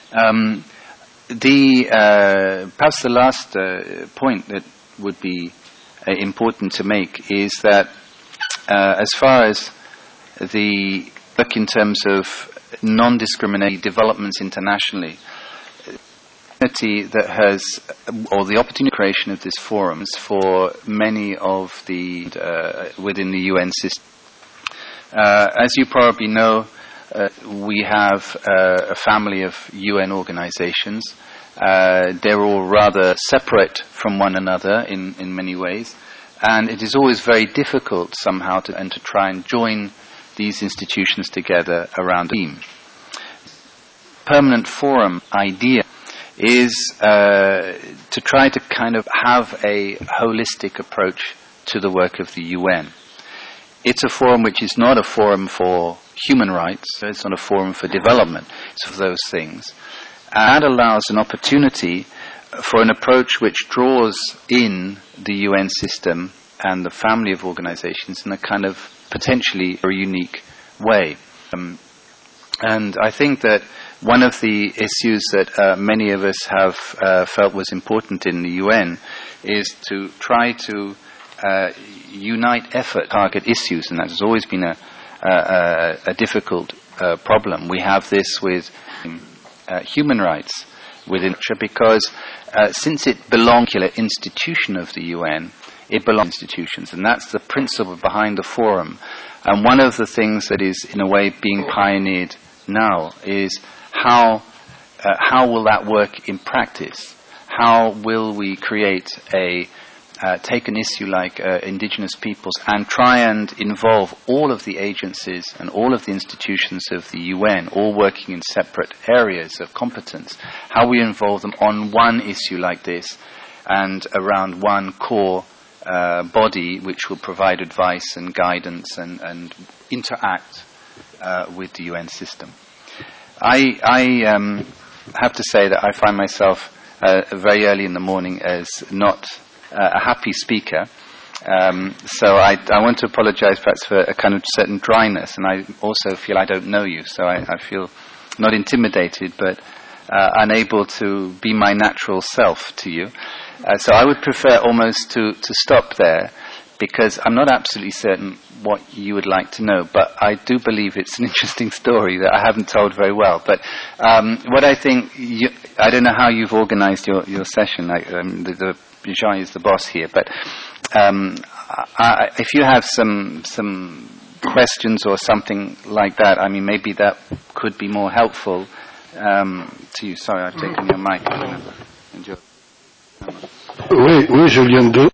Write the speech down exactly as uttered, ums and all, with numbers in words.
Um, the uh, perhaps the last uh, point that would be uh, important to make is that uh, as far as the work in terms of non-discriminatory developments internationally, that has, or the opportunity creation of this forums for many of the uh, within the U N system. Uh, as you probably know, uh, we have uh, a family of U N organizations. Uh, they're all rather separate from one another in, in many ways, and it is always very difficult somehow to, and to try and join these institutions together around a theme. Permanent forum idea is uh, to try to kind of have a holistic approach to the work of the U N. It's a forum which is not a forum for human rights, it's not a forum for development, it's for those things. And that allows an opportunity for an approach which draws in the U N system and the family of organizations in a kind of potentially a unique way. Um, and I think that one of the issues that uh, many of us have uh, felt was important in the U N is to try to uh, unite effort, target issues, and that has always been a, a, a difficult uh, problem. We have this with uh, human rights within because uh, since it belongs to the institution of the U N, it belongs to institutions, and that's the principle behind the forum. And one of the things that is, in a way, being pioneered now is How uh, how will that work in practice? How will we create a uh, take an issue like uh, indigenous peoples and try and involve all of the agencies and all of the institutions of the U N, all working in separate areas of competence? How we involve them on one issue like this and around one core uh, body which will provide advice and guidance and, and interact uh, with the U N system. I, I um, have to say that I find myself uh, very early in the morning as not uh, a happy speaker. Um, so I, I want to apologize perhaps for a kind of certain dryness, and I also feel I don't know you, so I, I feel not intimidated, but uh, unable to be my natural self to you. Uh, so I would prefer almost to, to stop there, because I'm not absolutely certain what you would like to know, but I do believe it's an interesting story that I haven't told very well. But um, what I think, you, I don't know how you've organized your, your session. I, um, the, the, Jean is the boss here, but um, I, if you have some some questions or something like that, I mean, maybe that could be more helpful um, to you. Sorry, I've taken your mic. I don't know. Oui, oui, je viens de